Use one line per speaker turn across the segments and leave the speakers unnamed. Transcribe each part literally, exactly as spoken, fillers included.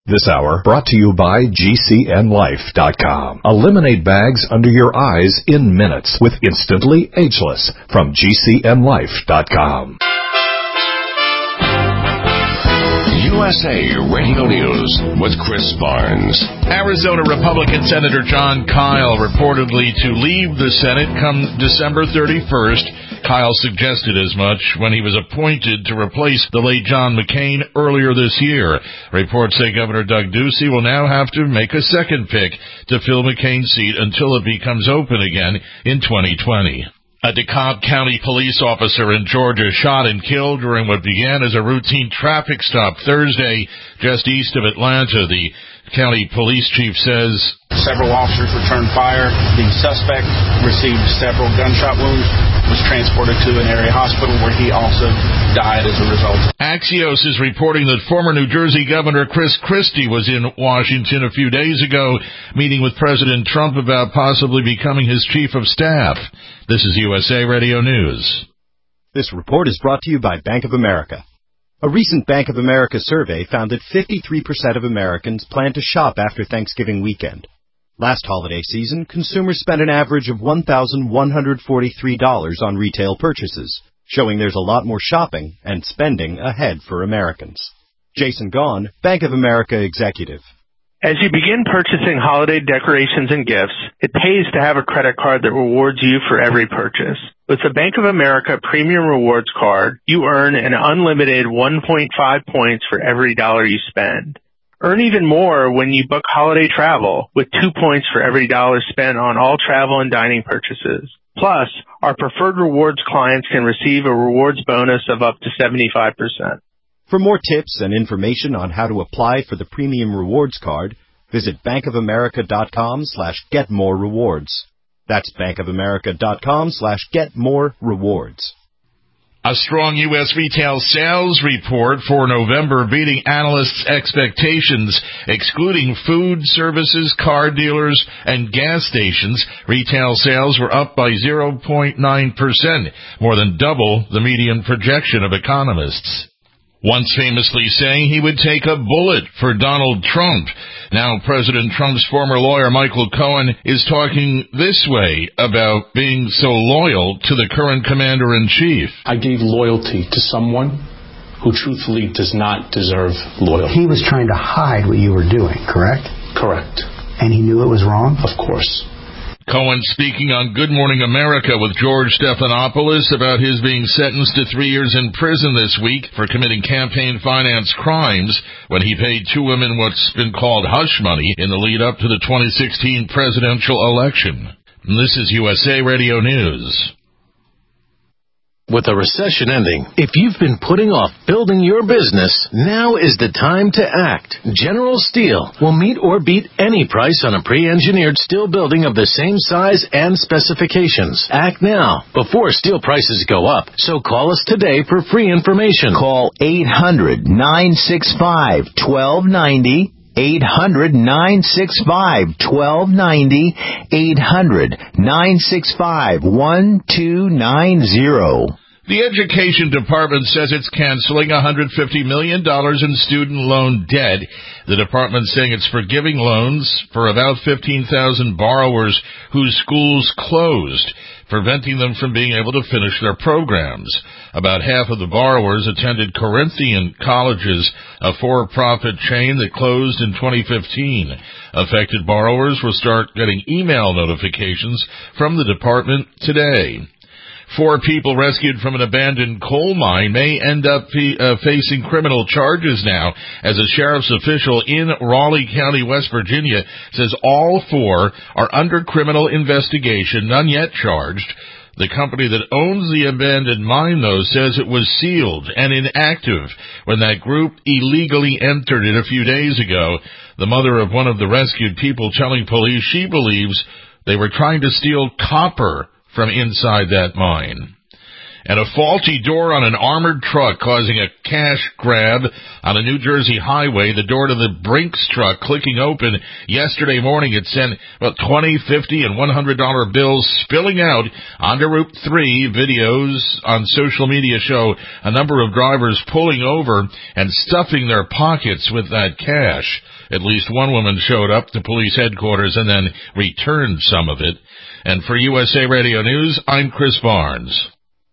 This hour brought to you by G C N Life dot com. Eliminate bags under your eyes in minutes with Instantly Ageless from G C N Life dot com.
U S A Radio News with Chris Barnes.
Arizona Republican Senator Jon Kyl reportedly to leave the Senate come December thirty-first. Kyl suggested as much when he was appointed to replace the late John McCain earlier this year. Reports say Governor Doug Ducey will now have to make a second pick to fill McCain's seat until it becomes open again in twenty twenty. A DeKalb County police officer in Georgia shot and killed during what began as a routine traffic stop Thursday just east of Atlanta. The county police chief says
several officers returned fire. The suspect received several gunshot wounds, was transported to an area hospital where he also died as a result.
Axios is reporting that former New Jersey Governor Chris Christie was in Washington a few days ago, meeting with President Trump about possibly becoming his chief of staff. This is U S A Radio News.
This report is brought to you by Bank of America. A recent Bank of America survey found that fifty-three percent of Americans plan to shop after Thanksgiving weekend. Last holiday season, consumers spent an average of one thousand one hundred forty-three dollars on retail purchases, showing there's a lot more shopping and spending ahead for Americans. Jason Gaughan, Bank of America executive.
As you begin purchasing holiday decorations and gifts, it pays to have a credit card that rewards you for every purchase. With the Bank of America Premium Rewards Card, you earn an unlimited one point five points for every dollar you spend. Earn even more when you book holiday travel, with two points for every dollar spent on all travel and dining purchases. Plus, our preferred rewards clients can receive a rewards bonus of up to seventy-five percent.
For more tips and information on how to apply for the Premium Rewards Card, visit bankofamerica.com slash get more rewards. That's bankofamerica.com slash get more rewards.
A strong U S retail sales report for November beating analysts' expectations, excluding food, services, car dealers, and gas stations. Retail sales were up by zero point nine percent, more than double the median projection of economists. Once famously saying he would take a bullet for Donald Trump. Now President Trump's former lawyer Michael Cohen is talking this way about being so loyal to the current commander-in-chief.
I gave loyalty to someone who truthfully does not deserve loyalty.
He was trying to hide what you were doing, correct?
Correct.
And he knew it was wrong?
Of course.
Cohen speaking on Good Morning America with George Stephanopoulos about his being sentenced to three years in prison this week for committing campaign finance crimes when he paid two women what's been called hush money in the lead up to the twenty sixteen presidential election. And this is U S A Radio News.
With the recession ending, if you've been putting off building your business, now is the time to act. General Steel will meet or beat any price on a pre-engineered steel building of the same size and specifications. Act now, before steel prices go up. So call us today for free information.
Call eight hundred, nine six five, one two nine zero. eight hundred, nine six five, one two nine zero. eight hundred, nine six five, one two nine zero.
The Education Department says it's canceling one hundred fifty million dollars in student loan debt. The department saying it's forgiving loans for about fifteen thousand borrowers whose schools closed, preventing them from being able to finish their programs. About half of the borrowers attended Corinthian Colleges, a for-profit chain that closed in twenty fifteen. Affected borrowers will start getting email notifications from the department today. Four people rescued from an abandoned coal mine may end up uh, facing criminal charges now, as a sheriff's official in Raleigh County, West Virginia, says all four are under criminal investigation, none yet charged. The company that owns the abandoned mine, though, says it was sealed and inactive when that group illegally entered it a few days ago. The mother of one of the rescued people telling police she believes they were trying to steal copper from inside that mine. And a faulty door on an armored truck causing a cash grab on a New Jersey highway. The door to the Brinks truck clicking open yesterday morning. It sent about twenty, fifty, and one hundred dollar bills spilling out onto Route three. Videos on social media show a number of drivers pulling over and stuffing their pockets with that cash. At least one woman showed up to police headquarters and then returned some of it. And for U S A Radio News, I'm Chris Barnes.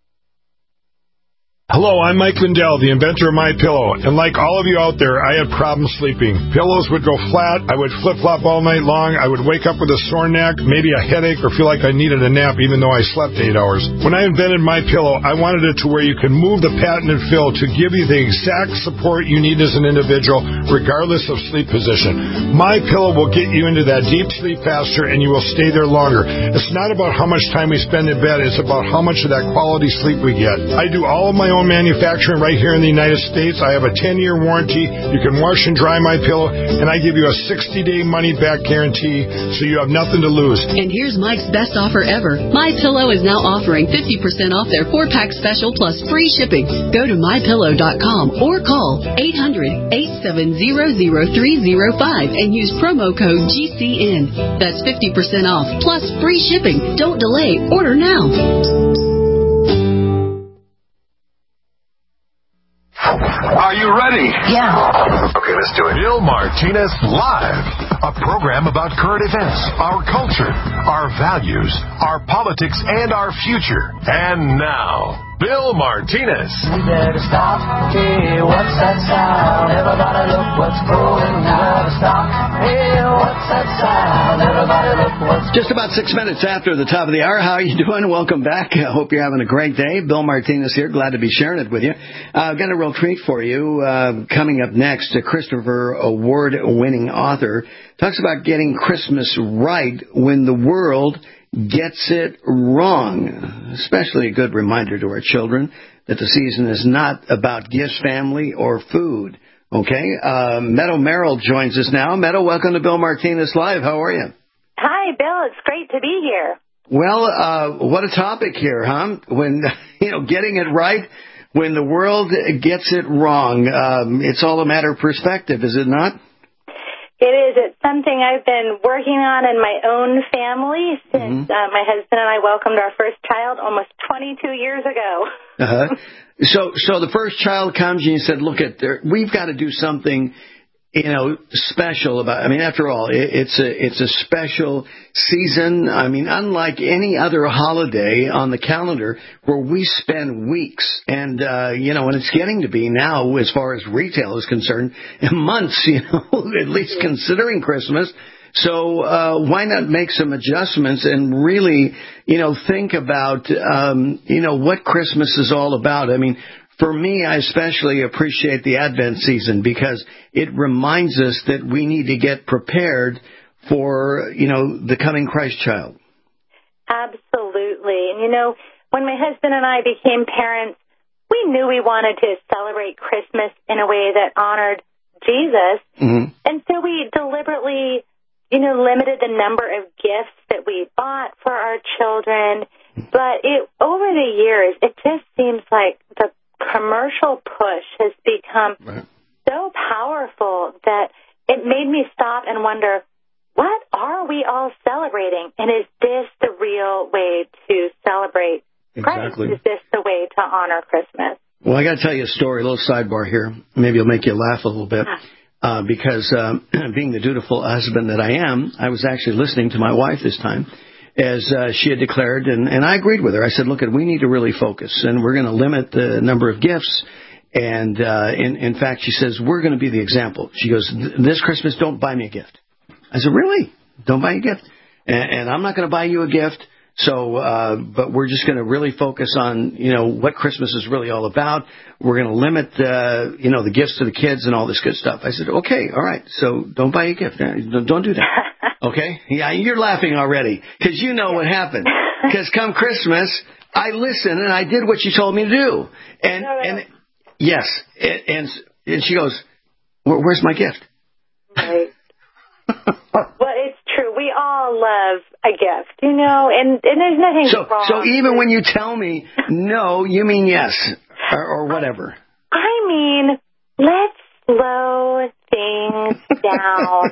Hello, I'm Mike Lindell, the inventor of MyPillow, and like all of you out there, I had problems sleeping. Pillows would go flat, I would flip-flop all night long, I would wake up with a sore neck, maybe a headache, or feel like I needed a nap even though I slept eight hours. When I invented MyPillow, I wanted it to where you can move the patented fill to give you the exact support you need as an individual, regardless of sleep position. MyPillow will get you into that deep sleep faster, and you will stay there longer. It's not about how much time we spend in bed, it's about how much of that quality sleep we get. I do all of my own manufacturing right here in the United States. I have a ten-year warranty. You can wash and dry my pillow, and I give you a sixty-day money-back guarantee, so you have nothing to lose.
And here's Mike's best offer ever. My Pillow is now offering fifty percent off their four-pack special plus free shipping. Go to my pillow dot com or call eight hundred, eight seven zero, zero three zero five and use promo code G C N. That's fifty percent off plus free shipping. Don't delay. Order now.
Are you ready?
Yeah.
Okay, let's do it. Bill Martinez Live, a program about current events, our culture, our values, our politics, and our future. And now, Bill Martinez.
We better stop. Hey, what's that sound? Everybody look what's going. We better stop. Hey, what's that sound? Everybody look what's going.
Just about six minutes after the top of the hour. How are you doing? Welcome back. I hope you're having a great day. Bill Martinez here. Glad to be sharing it with you. Uh, I've got a real treat for you. Uh, coming up next, a Christopher Award-winning author talks about getting Christmas right when the world gets it wrong. Especially a good reminder to our children that the season is not about gifts, family, or food. Okay, uh, Meadow Merrill joins us now. Meadow, welcome to Bill Martinez Live. How are you?
Hi, Bill. It's great to be here.
Well, uh, what a topic here, huh? When, you know, getting it right when the world gets it wrong. Um, it's all a matter of perspective, is it not?
It is. It's something I've been working on in my own family since mm-hmm. uh, my husband and I welcomed our first child almost twenty-two years ago.
uh-huh. So, so the first child comes and you said, look, at there, we've got to do something, you know, special about, I mean, after all, it, it's a, it's a special season. I mean, unlike any other holiday on the calendar where we spend weeks and, uh, you know, and it's getting to be now, as far as retail is concerned, months, you know, at least considering Christmas. So, uh, why not make some adjustments and really, you know, think about, um, you know, what Christmas is all about. I mean, for me, I especially appreciate the Advent season because it reminds us that we need to get prepared for, you know, the coming Christ child.
Absolutely. And, you know, when my husband and I became parents, we knew we wanted to celebrate Christmas in a way that honored Jesus. Mm-hmm. And so we deliberately, you know, limited the number of gifts that we bought for our children. But it, over the years, it just seems like the commercial push has become right. so powerful that it made me stop and wonder, what are we all celebrating? And is this the real way to celebrate
exactly.
Christ? Is this the way to honor Christmas?
Well, I got to tell you a story, a little sidebar here. Maybe it'll make you laugh a little bit. Uh, because um, being the dutiful husband that I am, I was actually listening to my wife this time as uh, she had declared, and, and I agreed with her. I said, look, we need to really focus, and we're going to limit the number of gifts. And uh, in, in fact, she says, we're going to be the example. She goes, this Christmas, don't buy me a gift. I said, really? Don't buy a gift? And, and I'm not going to buy you a gift. So, uh, but we're just going to really focus on, you know, what Christmas is really all about. We're going to limit, uh, you know, the gifts to the kids and all this good stuff. I said, okay, all right. So don't buy a gift. Don't do that. Okay. Yeah. You're laughing already because you know what happened. Because come Christmas, I listened and I did what you told me to do. And, no, no. and yes. And, and, and she goes, Where, where's my gift?
Right. Well, it's true. We all all love a gift, you know, and, and there's nothing
so,
wrong.
So even when you tell me no, you mean yes, or, or whatever.
I mean, let's slow things down.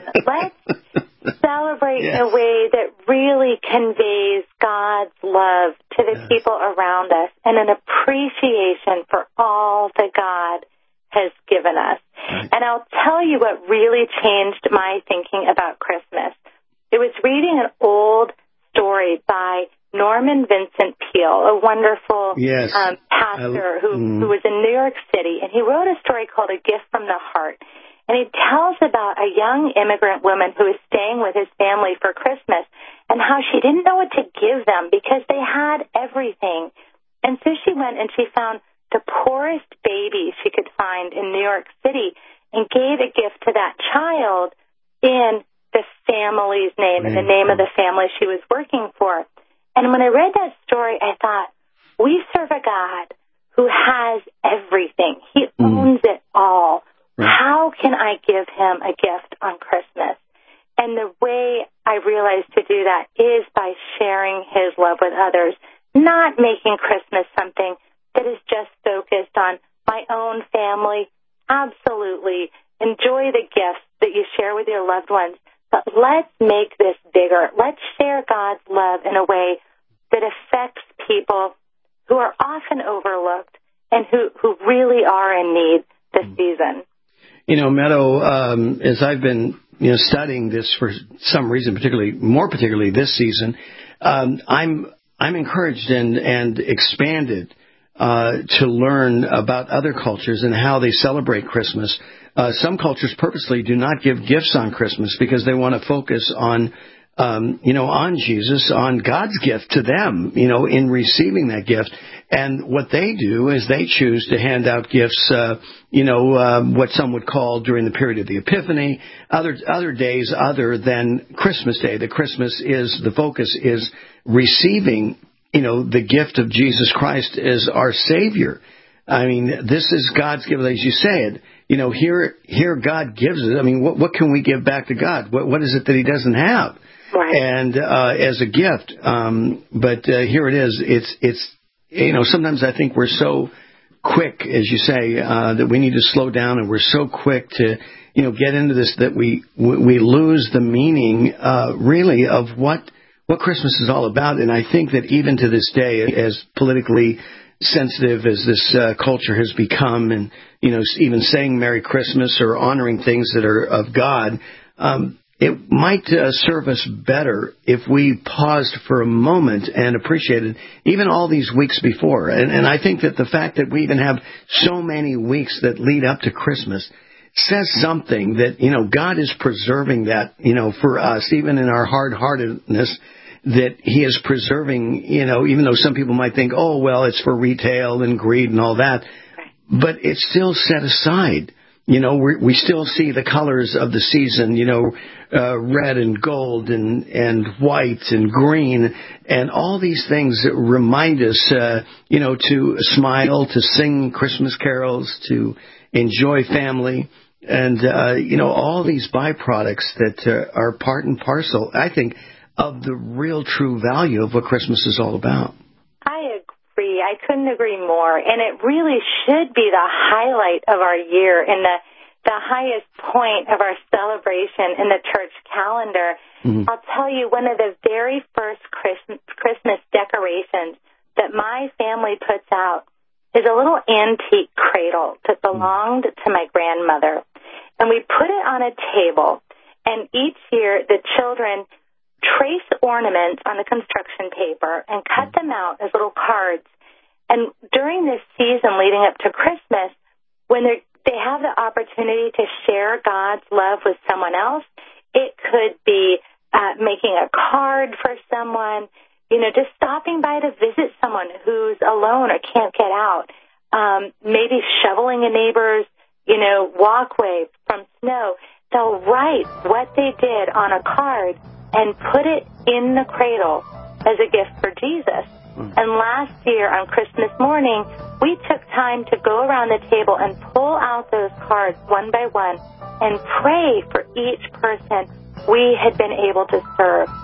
Let's celebrate yes. in a way that really conveys God's love to the yes. people around us and an appreciation for all that God has given us. Right. And I'll tell you what really changed my thinking about Christmas. It was reading an old story by Norman Vincent Peale, a wonderful
yes.
um, pastor who, mm. who was in New York City, and he wrote a story called A Gift from the Heart. And he tells about a young immigrant woman who was staying with his family for Christmas and how she didn't know what to give them because they had everything. And so she went and she found the poorest baby she could find in New York City and gave a gift to that child in the family's name, in the name of the family she was working for. And when I read that story, I thought, we serve a God who has everything. He mm. owns it all. Right. How can I give him a gift on Christmas? And the way I realized to do that is by sharing his love with others, not making Christmas something that is just focused on my own family. Absolutely. Enjoy the gifts that you share with your loved ones. But let's make this bigger. Let's share God's love in a way that affects people who are often overlooked and who, who really are in need this season.
You know, Meadow, um, as I've been you know studying this for some reason, particularly more particularly this season, um, I'm I'm encouraged and and expanded uh, to learn about other cultures and how they celebrate Christmas. Uh, some cultures purposely do not give gifts on Christmas because they want to focus on, um, you know, on Jesus, on God's gift to them, you know, in receiving that gift. And what they do is they choose to hand out gifts, uh, you know, uh, what some would call during the period of the Epiphany, other other days other than Christmas Day. The Christmas is, the focus is receiving, you know, the gift of Jesus Christ as our Savior. I mean, this is God's gift, as you said. You know, here, here God gives it. I mean, what, what can we give back to God? What, what is it that He doesn't have?
Right.
And uh, as a gift, um, but uh, here it is. It's, it's, you know, sometimes I think we're so quick, as you say, uh, that we need to slow down, and we're so quick to, you know, get into this that we we lose the meaning, uh, really, of what what Christmas is all about. And I think that even to this day, as politically sensitive as this uh, culture has become, and you know, even saying Merry Christmas or honoring things that are of God, um, it might uh, serve us better if we paused for a moment and appreciated even all these weeks before. And, and I think that the fact that we even have so many weeks that lead up to Christmas says something that, you know, God is preserving that, you know, for us, even in our hard-heartedness, that He is preserving, you know, even though some people might think, oh, well, it's for retail and greed and all that, but it's still set aside. You know, we we still see the colors of the season, you know, uh, red and gold and, and white and green, and all these things that remind us, uh, you know, to smile, to sing Christmas carols, to enjoy family, and, uh, you know, all these byproducts that uh, are part and parcel, I think, of the real true value of what Christmas is all about.
I agree. I couldn't agree more. And it really should be the highlight of our year and the, the highest point of our celebration in the church calendar. Mm-hmm. I'll tell you, one of the very first Christmas, Christmas decorations that my family puts out is a little antique cradle that belonged mm-hmm. to my grandmother. And we put it on a table, and each year the children trace ornaments on the construction paper and cut them out as little cards. And during this season leading up to Christmas, when they have the opportunity to share God's love with someone else, it could be uh, making a card for someone, you know, just stopping by to visit someone who's alone or can't get out, um, maybe shoveling a neighbor's, you know, walkway from snow. They'll write what they did on a card and put it in the cradle as a gift for Jesus. Mm. And last year on Christmas morning, we took time to go around the table and pull out those cards one by one and pray for each person we had been able to serve.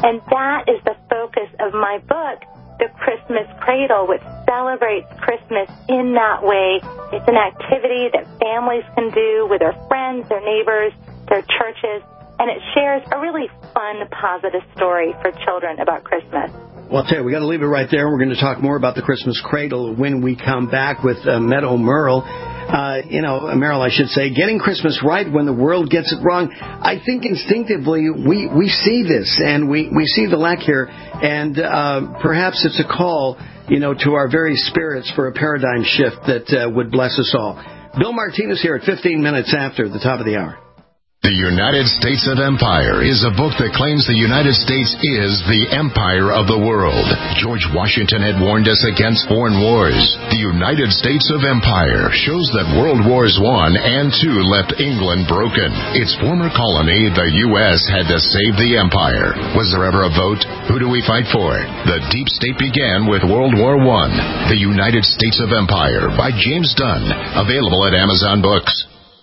And that is the focus of my book, The Christmas Cradle, which celebrates Christmas in that way. It's an activity that families can do with their friends, their neighbors, their churches, and it shares a really fun, positive story for children about Christmas.
Well, I'll tell you, we got to leave it right there. We're going to talk more about the Christmas Cradle when we come back with uh, Meadow Merle. Uh, you know, Merle, I should say, getting Christmas right when the world gets it wrong. I think instinctively we, we see this, and we, we see the lack here, and uh, perhaps it's a call, you know, to our very spirits for a paradigm shift that uh, would bless us all. Bill Martinez here at fifteen minutes after the top of the hour.
The United States of Empire is a book that claims the United States is the empire of the world. George Washington had warned us against foreign wars. The United States of Empire shows that World Wars One and Two left England broken. Its former colony, the U S, had to save the empire. Was there ever a vote? Who do we fight for? The deep state began with World War One. The United States of Empire by James Dunn. Available at Amazon Books.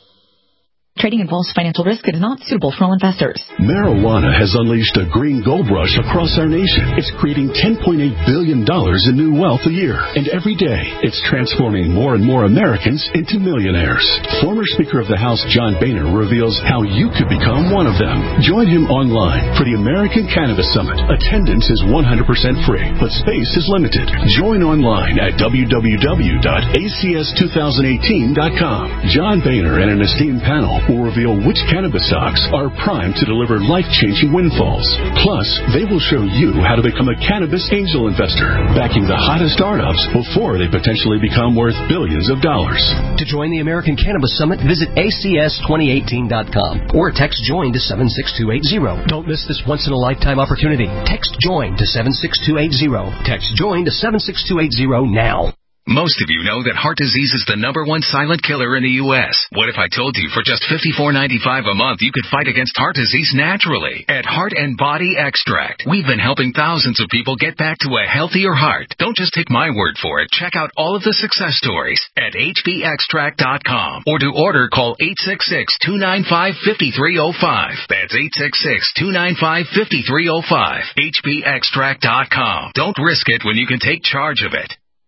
Trading involves financial risk and is not suitable for all investors.
Marijuana has unleashed a green gold rush across our nation. It's creating ten point eight billion dollars in new wealth a year. And every day, it's transforming more and more Americans into millionaires. Former Speaker of the House John Boehner reveals how you could become one of them. Join him online for the American Cannabis Summit. Attendance is one hundred percent free, but space is limited. Join online at w w w dot a c s two thousand eighteen dot com. John Boehner and an esteemed panel will reveal which cannabis stocks are primed to deliver life-changing windfalls. Plus, they will show you how to become a cannabis angel investor, backing the hottest startups before they potentially become worth billions of dollars.
To join the American Cannabis Summit, visit a c s twenty eighteen dot com or text JOIN to seven six two eight zero. Don't miss this once-in-a-lifetime opportunity. Text JOIN to seven six two eight zero. Text JOIN to seven six two eight zero now.
Most of you know that heart disease is the number one silent killer in the U S What if I told you for just fifty-four ninety-five a month you could fight against heart disease naturally? At Heart and Body Extract, we've been helping thousands of people get back to a healthier heart. Don't just take my word for it. Check out all of the success stories at h b extract dot com. Or to order, call eight six six, two nine five, five three zero five. That's eight six six, two nine five, five three zero five. h b extract dot com. Don't risk it when you can take charge of it.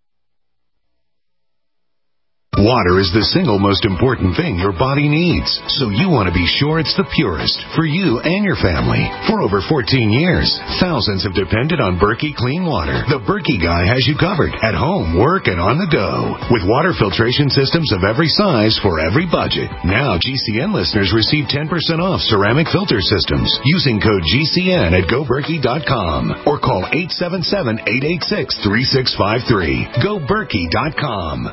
Water is the single most important thing your body needs, so you want to be sure it's the purest for you and your family. For over fourteen years, thousands have depended on Berkey Clean Water. The Berkey guy has you covered at home, work, and on the go. With water filtration systems of every size for every budget. Now G C N listeners receive ten percent off ceramic filter systems using code G C N at go berkey dot com or call eight seven seven, eight eight six, three six five three. go berkey dot com.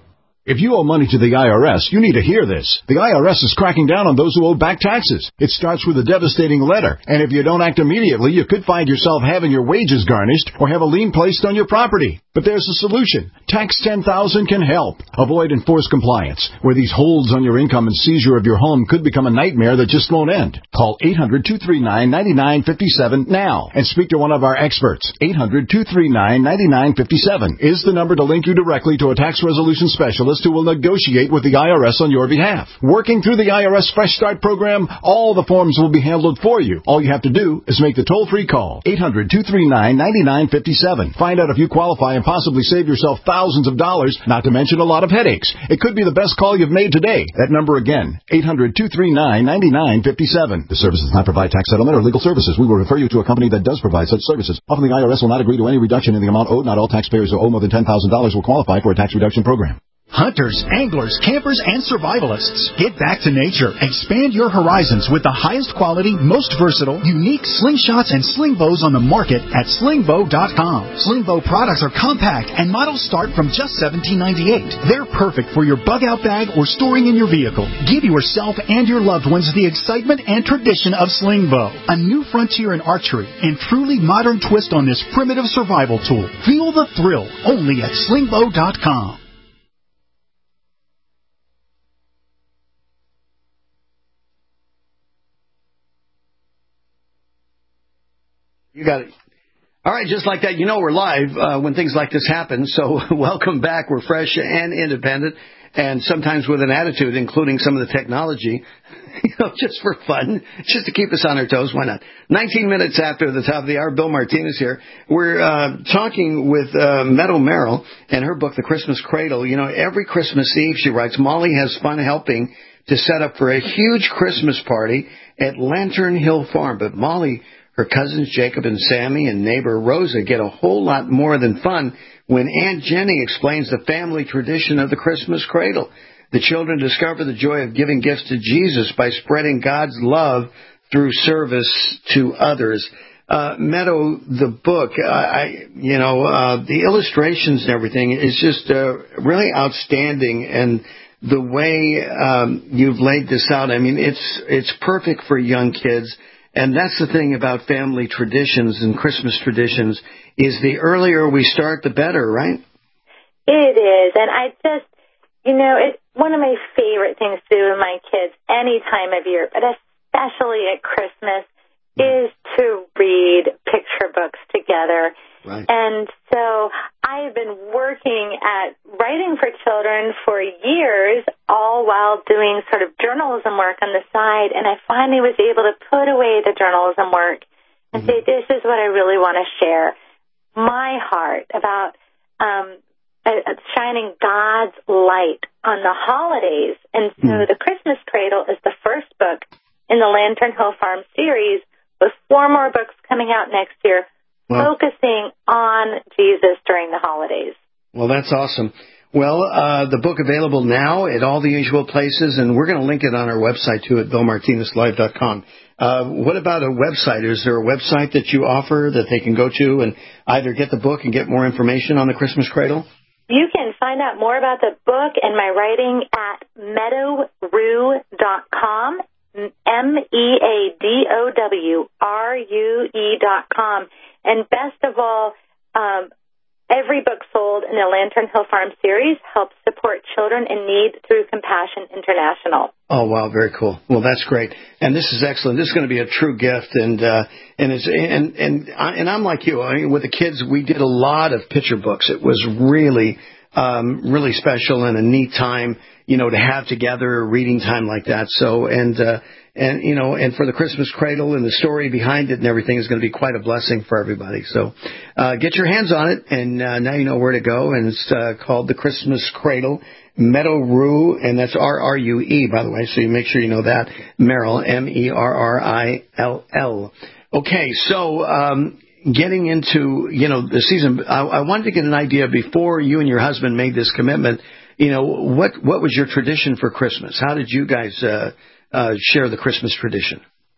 If you owe money to the I R S, you need to hear this. The I R S is cracking down on those who owe back taxes. It starts with a devastating letter, and if you don't act immediately, you could find yourself having your wages garnished or have a lien placed on your property. But there's a solution. Tax ten thousand can help. Avoid enforced compliance, where these holds on your income and seizure of your home could become a nightmare that just won't end. Call eight hundred, two three nine, nine nine five seven now and speak to one of our experts. eight hundred, two three nine, nine nine five seven is the number to link you directly to a tax resolution specialist who will negotiate with the I R S on your behalf. Working through the I R S Fresh Start program, all the forms will be handled for you. All you have to do is make the toll-free call. eight hundred, two three nine, nine nine five seven. Find out if you qualify and possibly save yourself thousands of dollars, not to mention a lot of headaches. It could be the best call you've made today. That number again, eight hundred, two three nine, nine nine five seven. The service does not provide tax settlement or legal services. We will refer you to a company that does provide such services. Often the I R S will not agree to any reduction in the amount owed. Not all taxpayers who owe more than ten thousand dollars will qualify for a tax reduction program.
Hunters, anglers, campers, and survivalists. Get back to nature. Expand your horizons with the highest quality, most versatile, unique slingshots and sling bows on the market at sling bow dot com. Sling bow products are compact and models start from just seventeen ninety-eight. They're perfect for your bug-out bag or storing in your vehicle. Give yourself and your loved ones the excitement and tradition of sling bow. A new frontier in archery and truly modern twist on this primitive survival tool. Feel the thrill only at sling bow dot com.
You got it. All right, just like that, you know we're live uh, when things like this happen. So welcome back. We're fresh and independent. and sometimes with an attitude, including some of the technology, you know, just for fun, just to keep us on our toes. Why not? nineteen minutes after the top of the hour, Bill Martinez here. We're uh, talking with uh, Meadow Merrill and her book, The Christmas Cradle. You know, every Christmas Eve, she writes, Molly has fun helping to set up for a huge Christmas party at Lantern Hill Farm. But Molly, her cousins Jacob and Sammy, and neighbor Rosa get a whole lot more than fun when Aunt Jenny explains the family tradition of the Christmas cradle. The children discover the joy of giving gifts to Jesus by spreading God's love through service to others. Uh, Meadow, the book, uh, I, you know, uh, the illustrations and everything is just uh, really outstanding, and the way um, you've laid this out, I mean, it's it's perfect for young kids. And that's the thing about family traditions and Christmas traditions, is the earlier we start, the better, right?
It is. And I just, you know, it's one of my favorite things to do with my kids any time of year, but especially at Christmas, is to read picture books together. Right. And so I've been working at writing for children for years, all while doing sort of journalism work on the side. And I finally was able to put away the journalism work and mm-hmm. say, this is what I really want to share. My heart about um, uh, shining God's light on the holidays. And so mm-hmm. The Christmas Cradle is the first book in the Lantern Hill Farm series, with four more books coming out next year. Well, focusing on Jesus during the holidays.
Well, that's awesome. Well, uh, the book available now at all the usual places, and we're going to link it on our website, too, at bill martinez live dot com. Uh, what about a website? Is there a website that you offer that they can go to and either get the book and get more information on the Christmas Cradle?
You can find out more about the book and my writing at meadow rue dot com, M E A D O W R U E dot com. And best of all, um, every book sold in the Lantern Hill Farm series helps support children in need through Compassion International.
Oh, wow, very cool. Well, that's great. And this is excellent. This is going to be a true gift. And uh, and it's and and I, and I'm like you. I mean, with the kids, we did a lot of picture books. It was really um, really special and a neat time, you know, to have together reading time like that. So and. Uh, And, you know, and for the Christmas Cradle and the story behind it and everything is going to be quite a blessing for everybody. So uh, get your hands on it, and uh, now you know where to go. And it's uh, called The Christmas Cradle, Meadow Rue, and that's R R U E, by the way, so you make sure you know that. Merrill, M E R R I L L. Okay, so um, getting into, you know, the season, I, I wanted to get an idea before you and your husband made this commitment. You know, what, what was your tradition for Christmas? How did you guys uh Uh, share the Christmas tradition?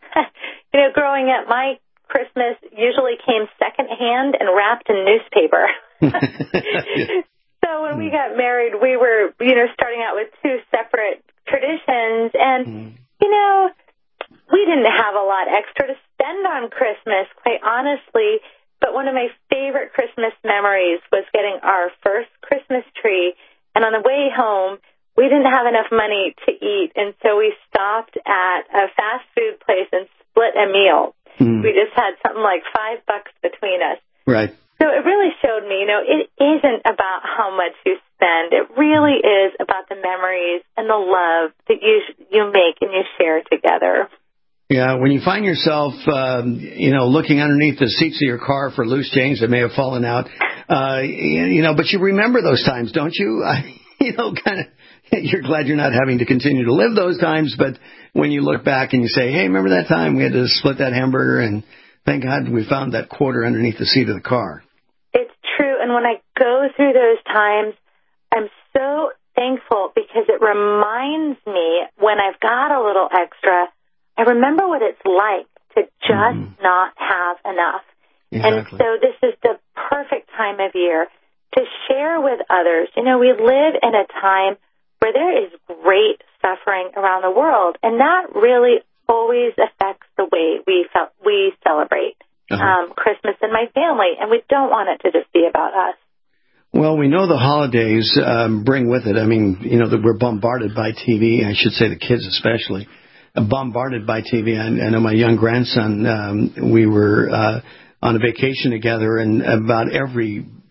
You know, growing up, my Christmas usually came secondhand and wrapped in newspaper. So when we got married, we were, you know, starting out with two separate traditions. And, mm. you know, we didn't have a lot extra to spend on Christmas, quite honestly. But one of my favorite Christmas memories was getting our first Christmas tree. And on the way home, we didn't have enough money to eat, and so we stopped at a fast food place and split a meal. Mm. We just had something like five bucks between us.
Right.
So it really showed me, you know, it isn't about how much you spend. It really is about the memories and the love that you you make and you share together.
Yeah, when you find yourself, um, you know, looking underneath the seats of your car for loose change that may have fallen out, uh, you know, but you remember those times, don't you? I, you know, kind of. You're glad you're not having to continue to live those times, but when you look back and you say, hey, remember that time we had to split that hamburger, and thank God we found that quarter underneath the seat of the car.
It's true, and when I go through those times, I'm so thankful because it reminds me when I've got a little extra, I remember what it's like to just mm-hmm. not have enough. Exactly. And so this is the perfect time of year to share with others. You know, we live in a time where there is great suffering around the world, and that really always affects the way we felt, we celebrate uh-huh. um, Christmas in my family, and we don't want it to just be about us.
Well, we know the holidays um, bring with it. I mean, you know, that we're bombarded by T V. I should say the kids especially, uh, bombarded by T V. I, I know my young grandson, um, we were uh, on a vacation together, and about every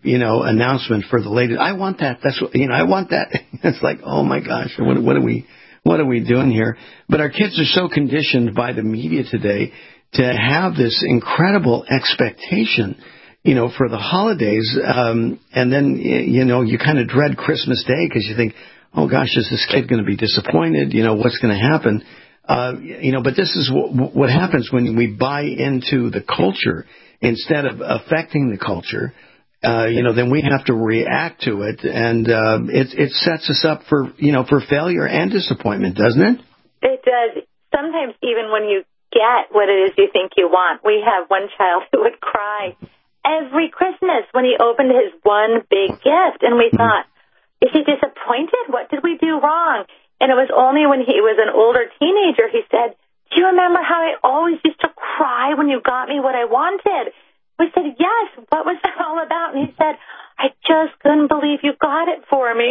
you know, announcement for the ladies. I want that. That's what, you know, I want that. It's like, oh my gosh, what, what are we, what are we doing here? But our kids are so conditioned by the media today to have this incredible expectation, you know, for the holidays. Um, and then, you know, you kind of dread Christmas Day because you think, oh gosh, is this kid going to be disappointed? You know, what's going to happen? Uh, you know, but this is w- what happens when we buy into the culture instead of affecting the culture. Uh, you know, then we have to react to it, and uh, it it sets us up for you know for failure and disappointment, doesn't it?
It does. Sometimes even when you get what it is you think you want, we have one child who would cry every Christmas when he opened his one big gift, and we thought, is he disappointed? What did we do wrong? And it was only when he was an older teenager he said, do you remember how I always used to cry when you got me what I wanted? We said, yes, what was that all about? And he said, I just couldn't believe you got it for me.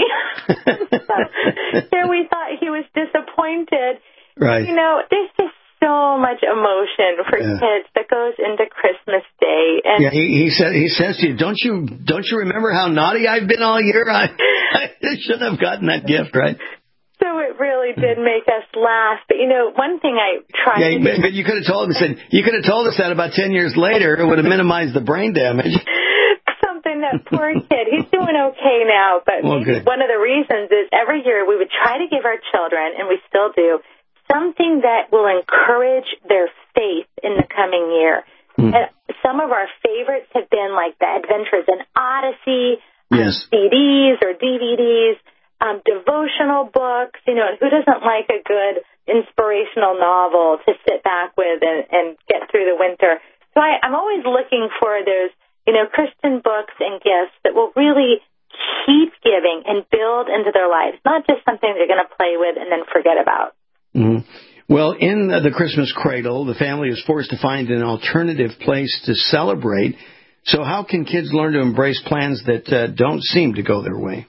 So there we thought he was disappointed.
Right.
You know, there's just so much emotion for
yeah.
kids that goes into Christmas Day. And
yeah, he, he said he says to you, don't you don't you remember how naughty I've been all year? I, I shouldn't have gotten that gift, right?
So it really did make us laugh. But, you know, one thing I tried
yeah,
to do...
But you could have told him, said, you could have told us that about ten years later. It would have minimized the brain damage.
Something, that poor kid. He's doing okay now. But
well,
maybe
good.
one of the reasons is every year we would try to give our children, and we still do, something that will encourage their faith in the coming year. Mm. And some of our favorites have been like the Adventures in Odyssey,
yes.
um, C Ds or D V Ds. Um, devotional books, you know, and who doesn't like a good inspirational novel to sit back with and, and get through the winter? So I, I'm always looking for those, you know, Christian books and gifts that will really keep giving and build into their lives, not just something they're going to play with and then forget about.
Mm-hmm. Well, in the Christmas Cradle, the family is forced to find an alternative place to celebrate. So how can kids learn to embrace plans that uh, don't seem to go their way?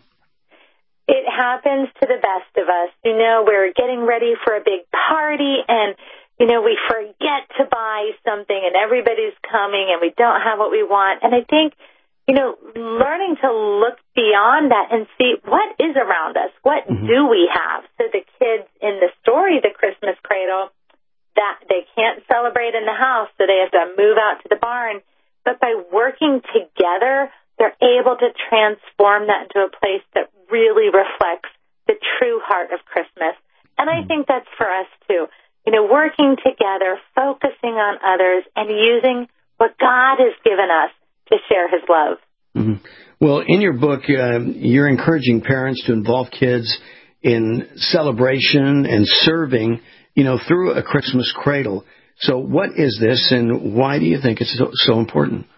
It happens to the best of us. You know, we're getting ready for a big party and, you know, we forget to buy something and everybody's coming and we don't have what we want. And I think, you know, learning to look beyond that and see what is around us. What mm-hmm. do we have? So the kids in the story, The Christmas Cradle, that they can't celebrate in the house, so they have to move out to the barn. But by working together, they're able to transform that into a place that really reflects the true heart of Christmas. And I think that's for us, too. You know, working together, focusing on others, and using what God has given us to share His love.
Mm-hmm. Well, in your book, uh, you're encouraging parents to involve kids in celebration and serving, you know, through a Christmas Cradle. So what is this, and why do you think it's so, so important?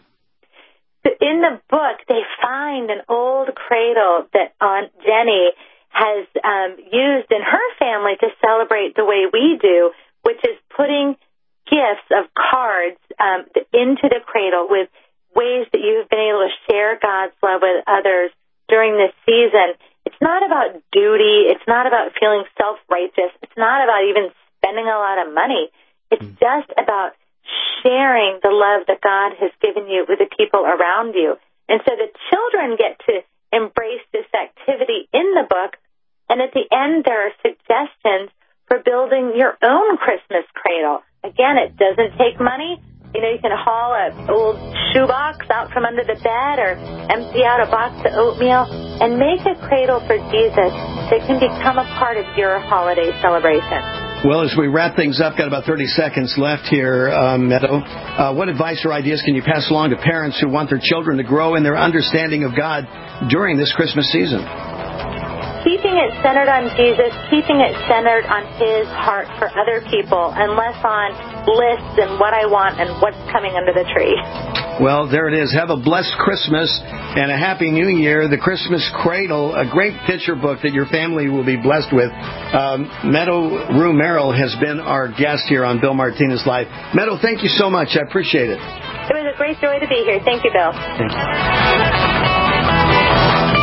In the book, they find an old cradle that Aunt Jenny has um, used in her family to celebrate the way we do, which is putting gifts of cards um, into the cradle with ways that you've been able to share God's love with others during this season. It's not about duty. It's not about feeling self-righteous. It's not about even spending a lot of money. It's just about sharing the love that God has given you with the people around you. And so the children get to embrace this activity in the book. And at the end, there are suggestions for building your own Christmas cradle. Again, it doesn't take money. You know, you can haul an old shoebox out from under the bed or empty out a box of oatmeal and make a cradle for Jesus that can become a part of your holiday celebration.
Well, as we wrap things up, got about thirty seconds left here, uh, Meadow. Uh, what advice or ideas can you pass along to parents who want their children to grow in their understanding of God during this Christmas season?
Keeping it centered on Jesus, keeping it centered on His heart for other people, and less on lists and what I want and what's coming under the tree.
Well, there it is. Have a blessed Christmas and a Happy New Year. The Christmas Cradle, a great picture book that your family will be blessed with. Um, Meadow Rue Merrill has been our guest here on Bill Martinez Live. Meadow, thank you so much. I appreciate it.
It was a great joy to be here. Thank you, Bill.
Thank you.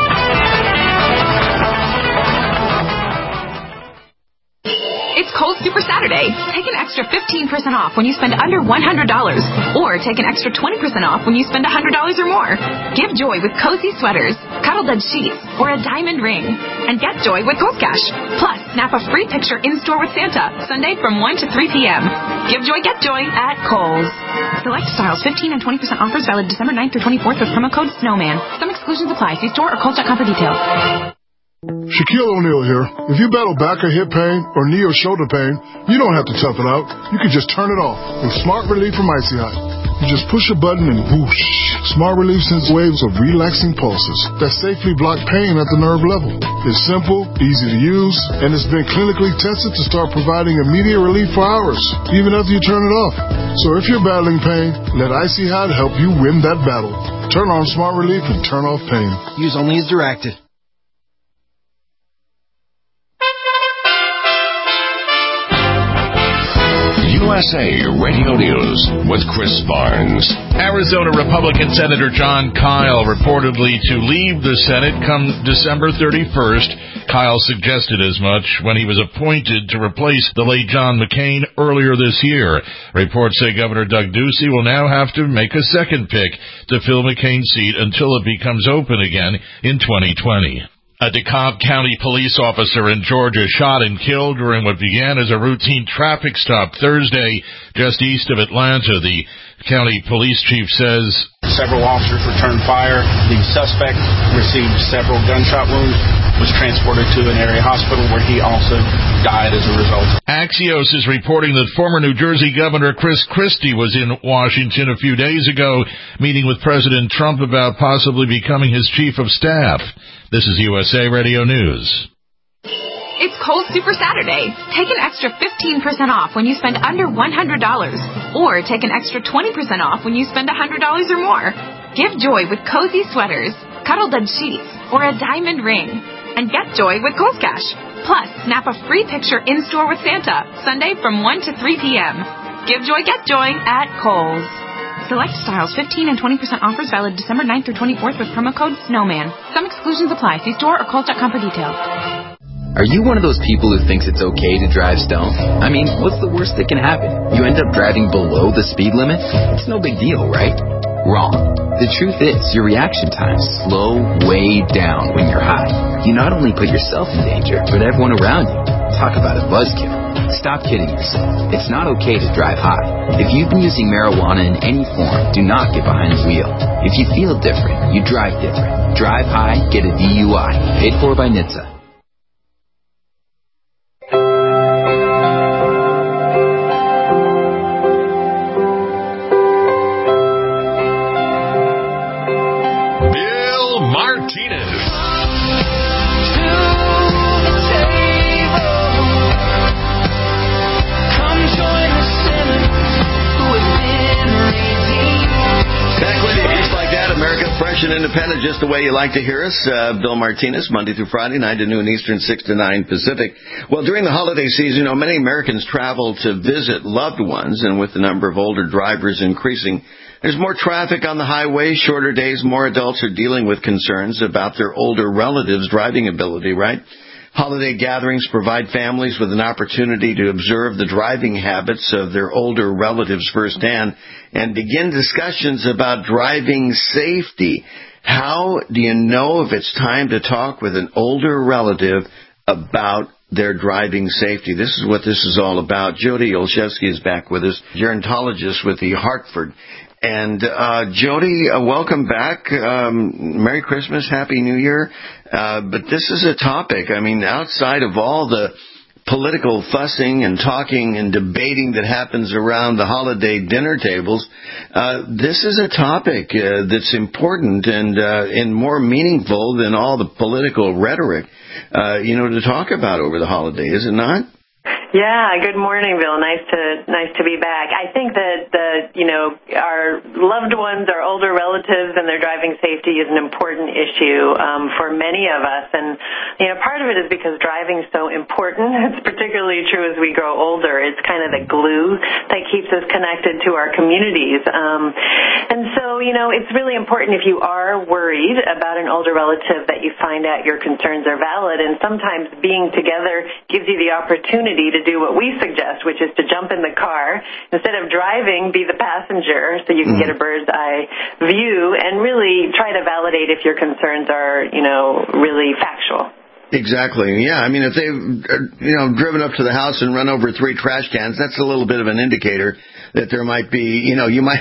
It's Cold Super
Super Saturday. Take an extra fifteen percent off when you spend under one hundred dollars. Or take an extra twenty percent off when you spend one hundred dollars or more. Give joy with cozy sweaters, cuddle bed sheets, or a diamond ring. And get joy with Kohl's Cash. Plus, snap a free picture in-store with Santa, Sunday from one to three p.m. Give joy, get joy at Kohl's. Select styles, fifteen and twenty percent offers valid December ninth through twenty-fourth with promo code SNOWMAN. Some exclusions apply. See store or Kohl's dot com for details.
Shaquille O'Neal here. If you battle back or hip pain or knee or shoulder pain, you don't have to tough it out. You can just turn it off with Smart Relief from Icy Hot. You just push a button and whoosh. Smart Relief sends waves of relaxing pulses that safely block pain at the nerve level. It's simple, easy to use, and it's been clinically tested to start providing immediate relief for hours, even after you turn it off. So if you're battling pain, let Icy Hot help you win that battle. Turn on Smart Relief and turn off pain.
Use only as directed.
U S A Radio News with Chris Barnes.
Arizona Republican Senator John Kyle reportedly to leave the Senate come December thirty-first. Kyle suggested as much when he was appointed to replace the late John McCain earlier this year. Reports say Governor Doug Ducey will now have to make a second pick to fill McCain's seat until it becomes open again in twenty twenty. A DeKalb County police officer in Georgia shot and killed during what began as a routine traffic stop Thursday just east of Atlanta. The county police chief says
several officers returned fire. The suspect received several gunshot wounds, was transported to an area hospital where he also died as a result.
Axios is reporting that former New Jersey Governor Chris Christie was in Washington a few days ago meeting with President Trump about possibly becoming his chief of staff. This is U S A Radio News.
It's Kohl's Super Saturday. Take an extra fifteen percent off when you spend under one hundred dollars. Or take an extra twenty percent off when you spend one hundred dollars or more. Give joy with cozy sweaters, cuddle bed sheets, or a diamond ring. And get joy with Kohl's Cash. Plus, snap a free picture in-store with Santa, Sunday from one to three p.m. Give joy, get joy at Kohl's. Select styles, fifteen and twenty percent offers valid December ninth through twenty-fourth with promo code SNOWMAN. Some exclusions apply. See store or Kohl's dot com for details.
Are you one of those people who thinks it's okay to drive stoned? I mean, what's the worst that can happen? You end up driving below the speed limit? It's no big deal, right? Wrong. The truth is, your reaction times slow way down when you're high. You not only put yourself in danger, but everyone around you. Talk about a buzzkill. Stop kidding yourself. It's not okay to drive high. If you've been using marijuana in any form, do not get behind the wheel. If you feel different, you drive different. Drive high, get a D U I. Paid for by N H T S A.
And independent, just the way you like to hear us. Uh, Bill Martinez, Monday through Friday, nine to noon Eastern, six to nine Pacific. Well, during the holiday season, you know, many Americans travel to visit loved ones, and with the number of older drivers increasing, there's more traffic on the highway, shorter days, more adults are dealing with concerns about their older relatives' driving ability, right? Holiday gatherings provide families with an opportunity to observe the driving habits of their older relatives firsthand and begin discussions about driving safety. How do you know if it's time to talk with an older relative about their driving safety? This is what this is all about. Jody Olszewski is back with us, gerontologist with the Hartford. And, uh, Jody, uh, welcome back. Um, Merry Christmas, Happy New Year. Uh, but this is a topic, I mean, outside of all the political fussing and talking and debating that happens around the holiday dinner tables, uh, this is a topic uh, that's important and, uh, and more meaningful than all the political rhetoric, uh, you know, to talk about over the holiday, is it not?
Yeah, good morning, Bill. Nice to nice to be back. I think that the you know our loved ones, our older relatives, and their driving safety is an important issue um, for many of us, and you know part of it is because driving is so important. It's particularly true as we grow older. It's kind of the glue that keeps us connected to our communities, um, and so so, you know, it's really important if you are worried about an older relative that you find out your concerns are valid. And sometimes being together gives you the opportunity to do what we suggest, which is to jump in the car. Instead of driving, be the passenger so you can mm-hmm. get a bird's eye view and really try to validate if your concerns are, you know, really factual.
Exactly. Yeah. I mean, if they've, you know, driven up to the house and run over three trash cans, that's a little bit of an indicator that there might be, you know, you might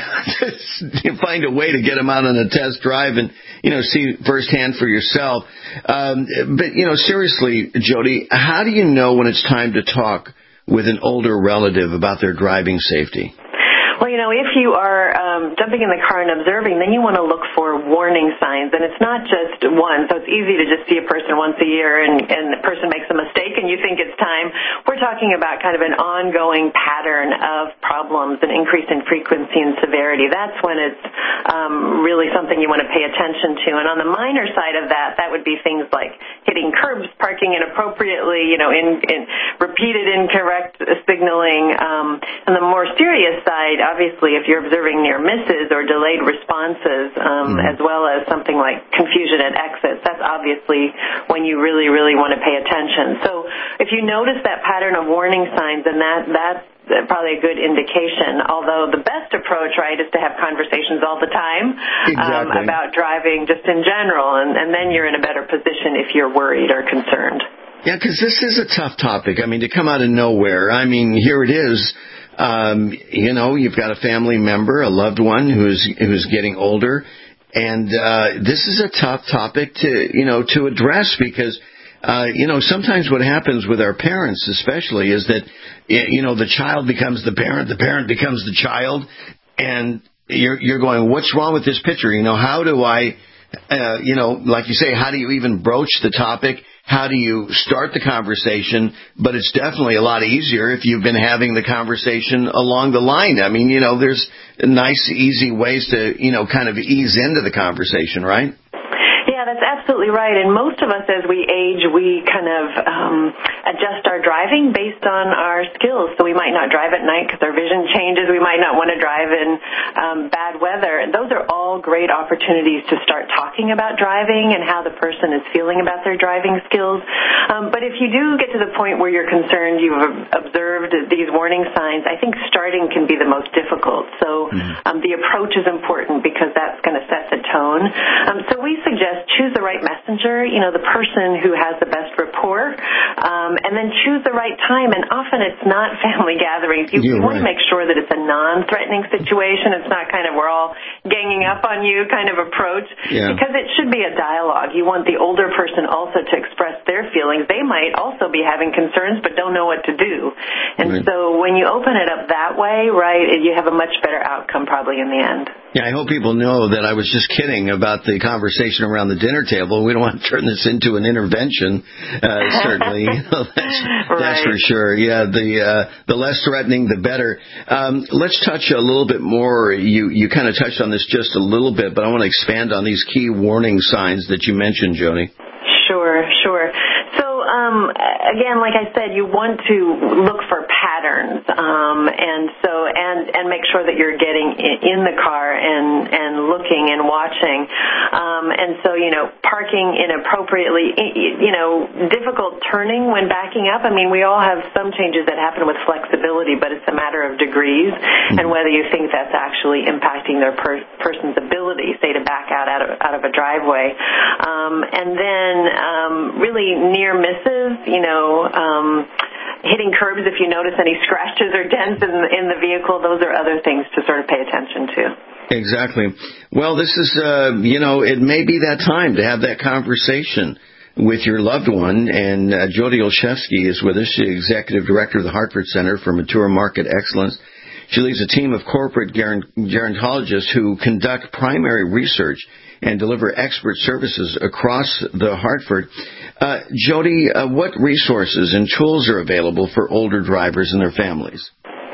find a way to get them out on a test drive and, you know, see firsthand for yourself. Um, but, you know, seriously, Jody, how do you know when it's time to talk with an older relative about their driving safety?
Well, you know, if you are um, jumping in the car and observing, then you want to look for warning signs. And it's not just one. So it's easy to just see a person once a year and, and the person makes a mistake and you think it's time. We're talking about kind of an ongoing pattern of problems, an increase in frequency and severity. That's when it's um, really something you want to pay attention to. And on the minor side of that, that would be things like hitting curbs, parking inappropriately, you know, in, in repeated incorrect signaling. Um, and the more serious side, obviously, if you're observing near misses or delayed responses, um, mm-hmm. as well as something like confusion at exits, that's obviously when you really, really want to pay attention. So if you notice that pattern of warning signs, then that, that's probably a good indication, although the best approach, right, is to have conversations all the time
exactly.
um, about driving just in general, and, and then you're in a better position if you're worried or concerned.
Yeah, because this is a tough topic. I mean, to come out of nowhere, I mean, here it is. Um, you know, you've got a family member, a loved one who's who's getting older, and uh, this is a tough topic to, you know, to address because, uh, you know, sometimes what happens with our parents especially is that, you know, the child becomes the parent, the parent becomes the child, and you're, you're going, what's wrong with this picture? You know, how do I, uh, you know, like you say, how do you even broach the topic? How do you start the conversation? But it's definitely a lot easier if you've been having the conversation along the line. I mean, you know, there's nice, easy ways to, you know, kind of ease into the conversation, right?
Yeah, that's absolutely right. And most of us, as we age, we kind of um, adjust our driving based on our skills. So we might not drive at night because our vision changes. We might not want to drive in um, bad weather. And those are all great opportunities to start talking about driving and how the person is feeling about their driving skills. Um, but if you do get to the point where you're concerned, you've observed these warning signs, I think starting can be the most difficult. So um, the approach is important because that's going to set the tone. Um, so we suggest choose the right messenger, you know, the person who has the best rapport, um, and then choose the right time. And often it's not family gatherings. You, you want right. to make sure that it's a non-threatening situation. It's not kind of we're all ganging up on you kind of approach
yeah.
because it should be a dialogue. You want the older person also to express their feelings. They might also be having concerns but don't know what to do. And right. so when you open it up that way, right, you have a much better outcome probably in the end.
Yeah, I hope people know that I was just kidding about the conversation around the dinner table. We don't want to turn this into an intervention, uh, certainly. that's,
right.
that's for sure. Yeah, the uh, the less threatening, the better. Um, let's touch a little bit more. You, you kind of touched on this just a little bit, but I want to expand on these key warning signs that you mentioned, Jody.
Sure, sure. So, um, again, like I said, you want to look for patterns, um, and so and and make sure that you're getting in the car and and looking and watching, um, and so you know, parking inappropriately, you know, difficult turning when backing up. I mean, we all have some changes that happen with flexibility, but it's a matter of degrees and whether you think that's actually impacting their per- person's ability, say, to back out out of out of a driveway, um, and then um, really near misses, you know, um, hitting curbs if you notice any scratches or dents in the, in the vehicle. Those are other things to sort of pay attention to.
Exactly. Well, this is, uh, you know, it may be that time to have that conversation with your loved one. And uh, Jody Olszewski is with us, the Executive Director of the Hartford Center for Mature Market Excellence. She leads a team of corporate gerontologists who conduct primary research and deliver expert services across the Hartford. Uh, Jody, uh, what resources and tools are available for older drivers and their families?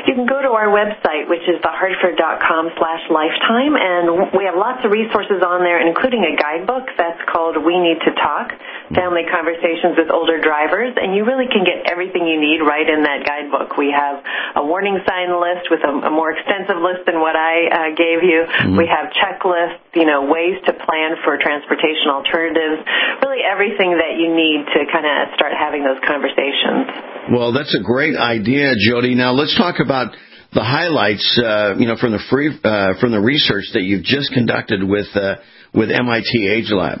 You can go to our website, which is the hartford dot com slash lifetime, and we have lots of resources on there, including a guidebook that's called We Need to Talk, Family Conversations with Older Drivers, and you really can get everything you need right in that guidebook. We have a warning sign list with a, a more extensive list than what I uh, gave you. Mm-hmm. We have checklists, you know, ways to plan for transportation alternatives, really everything that you need to kind of start having those conversations.
Well, that's a great idea, Jody. Now let's talk about the highlights, uh, you know, from the free uh, from the research that you've just conducted with uh, with M I T AgeLab.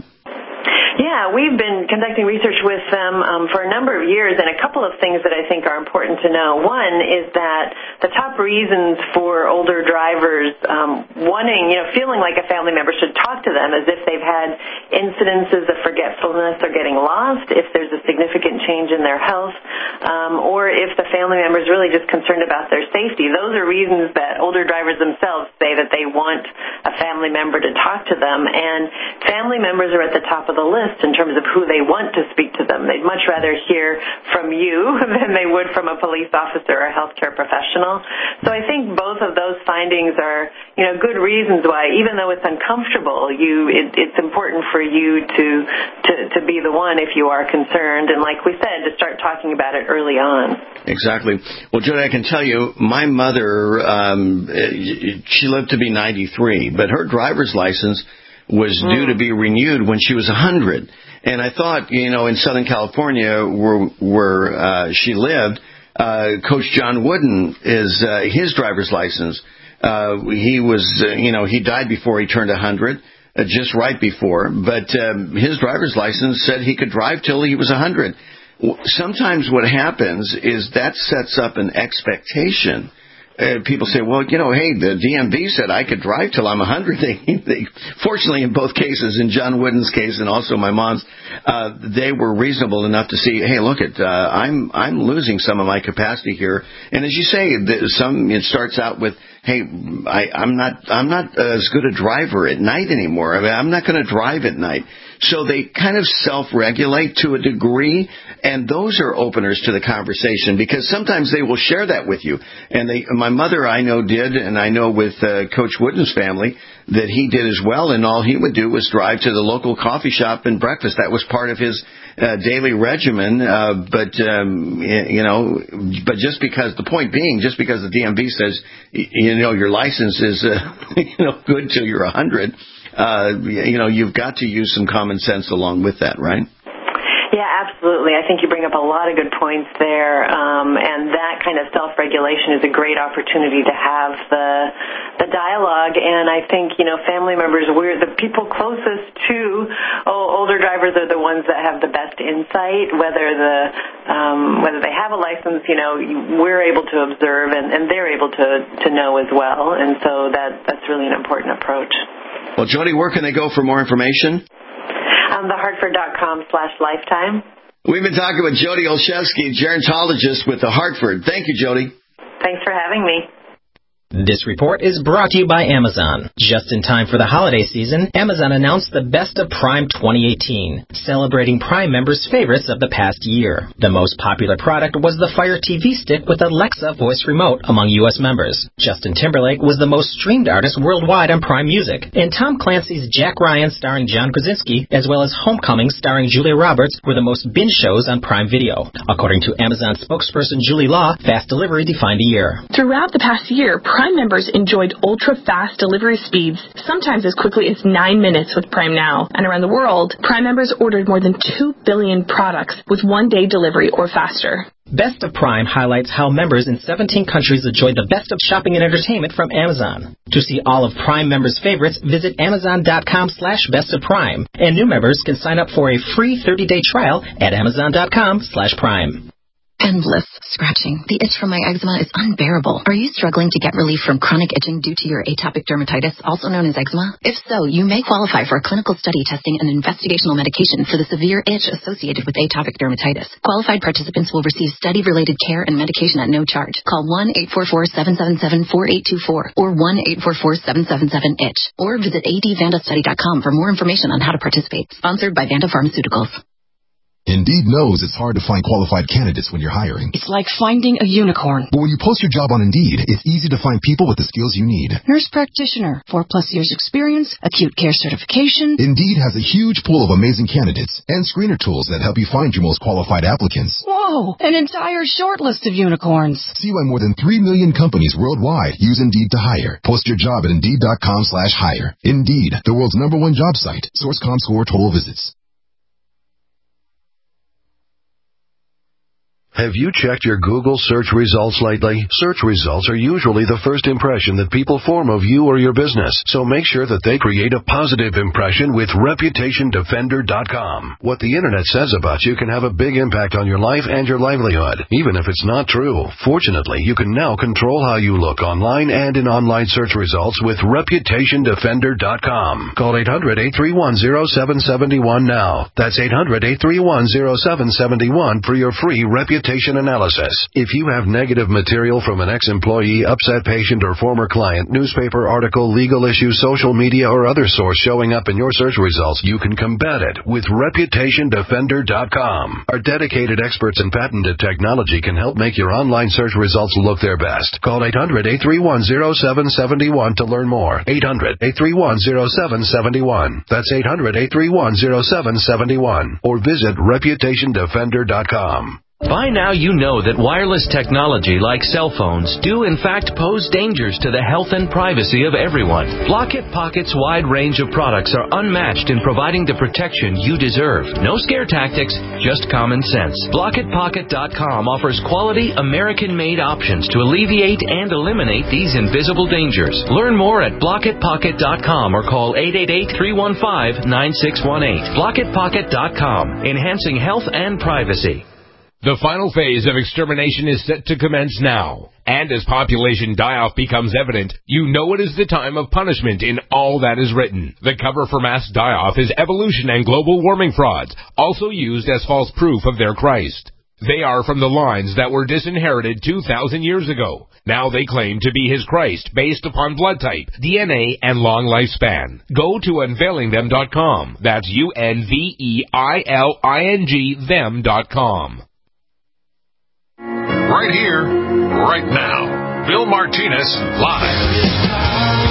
Yeah, we've been conducting research with them um, for a number of years, and a couple of things that I think are important to know. One is that the top reasons for older drivers um, wanting, you know, feeling like a family member should talk to them is if they've had incidences of forgetfulness or getting lost, if there's a significant change in their health, um, or if the family member is really just concerned about their safety. Those are reasons that older drivers themselves say that they want a family member to talk to them, and family members are at the top of the list in terms of who they want to speak to them. They'd much rather hear from you than they would from a police officer or a healthcare professional. So I think both of those findings are, you know, good reasons why, even though it's uncomfortable, you it, it's important for you to, to to be the one if you are concerned, and like we said, to start talking about it early on.
Exactly. Well, Jody, I can tell you, my mother, um, she lived to be ninety-three, but her driver's license was due to be renewed when she was one hundred. And I thought, you know, in Southern California, where, where uh, she lived, uh, Coach John Wooden is uh, his driver's license. Uh, he was, uh, you know, he died before he turned one hundred, uh, just right before. But um, his driver's license said he could drive till he was one hundred. Sometimes what happens is that sets up an expectation. Uh, people say, well, you know, hey, the D M V said I could drive till I'm one hundred. They, they, fortunately, in both cases, in John Wooden's case and also my mom's, uh, they were reasonable enough to see, hey, look, it, uh, I'm I'm losing some of my capacity here. And as you say, the, some it starts out with, hey, I, I'm not I'm not as good a driver at night anymore. I mean, I'm not going to drive at night. So they kind of self-regulate to a degree, and those are openers to the conversation because sometimes they will share that with you. And they, my mother, I know, did, and I know with uh, Coach Wooden's family that he did as well, and all he would do was drive to the local coffee shop and breakfast. That was part of his uh, daily regimen. Uh, but, um, you know, but just because, the point being, just because the D M V says, you know, your license is, uh, you know, good till you're one hundred, Uh, you know, you've got to use some common sense along with that, right?
Yeah, absolutely. I think you bring up a lot of good points there, um, and that kind of self-regulation is a great opportunity to have the the dialogue. And I think, you know, family members, we're the people closest to oh, older drivers are the ones that have the best insight, whether the um, whether they have a license. You know, we're able to observe, and, and they're able to to know as well. And so that that's really an important approach.
Well, Jody, where can they go for more information?
Um, the hartford dot com slash lifetime.
We've been talking with Jody Olszewski, gerontologist with the Hartford. Thank you, Jody.
Thanks for having me.
This report is brought to you by Amazon. Just in time for the holiday season, Amazon announced the Best of Prime twenty eighteen, celebrating Prime members' favorites of the past year. The most popular product was the Fire T V stick with Alexa voice remote among U S members. Justin Timberlake was the most streamed artist worldwide on Prime Music, and Tom Clancy's Jack Ryan starring John Krasinski, as well as Homecoming starring Julia Roberts, were the most binge shows on Prime Video. According to Amazon spokesperson Julie Law, fast delivery defined a year.
Throughout the past year, Prime members enjoyed ultra-fast delivery speeds, sometimes as quickly as nine minutes with Prime Now. And around the world, Prime members ordered more than two billion products with one-day delivery or faster.
Best of Prime highlights how members in seventeen countries enjoy the best of shopping and entertainment from Amazon. To see all of Prime members' favorites, visit amazon dot com slash best of prime. And new members can sign up for a free thirty-day trial at amazon dot com slash prime.
Endless scratching. The itch from my eczema is unbearable. Are you struggling to get relief from chronic itching due to your atopic dermatitis, also known as eczema? If so, you may qualify for a clinical study testing an investigational medication for the severe itch associated with atopic dermatitis. Qualified participants will receive study-related care and medication at no charge. Call one eight four four, seven seven seven, four eight two four or one eight four four, seven seven seven, itch or visit a d vanda study dot com for more information on how to participate. Sponsored by Vanda Pharmaceuticals.
Indeed knows it's hard to find qualified candidates when you're hiring.
It's like finding a unicorn.
But when you post your job on Indeed, it's easy to find people with the skills you need.
Nurse practitioner, four plus years experience, acute care certification.
Indeed has a huge pool of amazing candidates and screener tools that help you find your most qualified applicants.
Whoa, an entire short list of unicorns.
See why more than three million companies worldwide use Indeed to hire. Post your job at Indeed.com slash hire. Indeed, the world's number one job site. Source ComScore total visits.
Have you checked your Google search results lately? Search results are usually the first impression that people form of you or your business, so make sure that they create a positive impression with Reputation Defender dot com. What the Internet says about you can have a big impact on your life and your livelihood, even if it's not true. Fortunately, you can now control how you look online and in online search results with Reputation Defender dot com. Call eight hundred, eight three one, zero seven seven one now. That's eight hundred, eight three one, zero seven seven one for your free Reputation analysis. If you have negative material from an ex-employee, upset patient, or former client, newspaper article, legal issue, social media, or other source showing up in your search results, you can combat it with Reputation Defender dot com. Our dedicated experts in patented technology can help make your online search results look their best. Call eight hundred, eight three one, zero seven seven one to learn more. eight hundred, eight three one, zero seven seven one. That's eight hundred, eight three one, zero seven seven one. Or visit Reputation Defender dot com.
By now you know that wireless technology like cell phones do in fact pose dangers to the health and privacy of everyone. Blockit Pocket's wide range of products are unmatched in providing the protection you deserve. No scare tactics, just common sense. Blockit Pocket dot com offers quality American-made options to alleviate and eliminate these invisible dangers. Learn more at Blockit Pocket dot com or call eight eight eight, three one five, nine six one eight. Blockit Pocket dot com, enhancing health and privacy.
The final phase of extermination is set to commence now. And as population die-off becomes evident, you know it is the time of punishment in all that is written. The cover for mass die-off is evolution and global warming frauds, also used as false proof of their Christ. They are from the lines that were disinherited two thousand years ago. Now they claim to be his Christ based upon blood type, D N A, and long lifespan. Go to unveiling them dot com. That's U N V E I L I N G them dot com.
Right here, right now. Bill Martinez, live.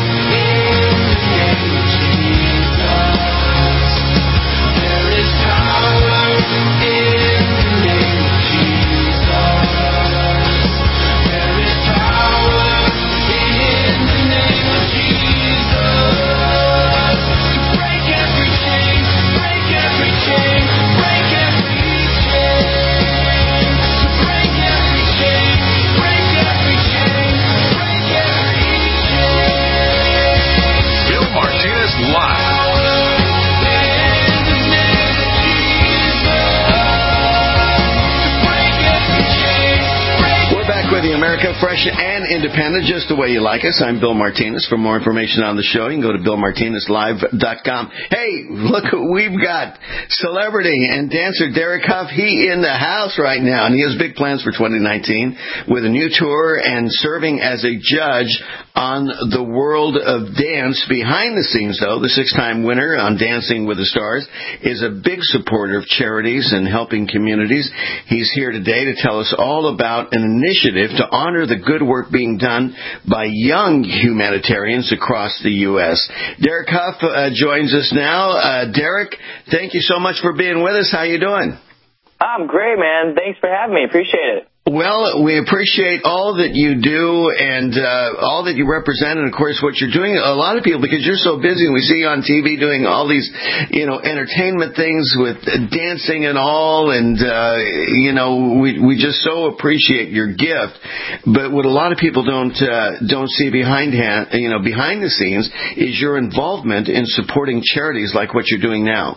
America, fresh and independent, just the way you like us. I'm Bill Martinez. For more information on the show, you can go to Bill Martinez Live dot com. Hey, look who we've got. Celebrity and dancer Derek Huff. He in the house right now, and he has big plans for twenty nineteen with a new tour and serving as a judge on the World of Dance. Behind the scenes, though, the six-time winner on Dancing with the Stars is a big supporter of charities and helping communities. He's here today to tell us all about an initiative to honor the good work being done by young humanitarians across the U S Derek Huff uh, joins us now. Uh, Derek, thank you so much for being with us. How you doing?
I'm great, man. Thanks for having me. Appreciate it.
Well, we appreciate all that you do and uh, all that you represent, and of course what you're doing. A lot of people, because you're so busy, and we see you on T V doing all these, you know, entertainment things with dancing and all, and uh, you know, we we just so appreciate your gift. But what a lot of people don't uh, don't see behind hand, you know, behind the scenes, is your involvement in supporting charities like what you're doing now.